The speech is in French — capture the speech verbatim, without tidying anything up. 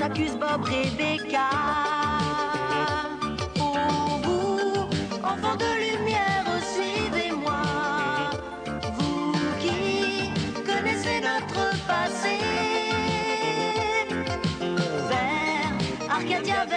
Spartacus, Bob, Rebecca. Oh vous, enfants de lumière, suivez-moi. Vous qui connaissez notre passé. Vers Arcadia, vers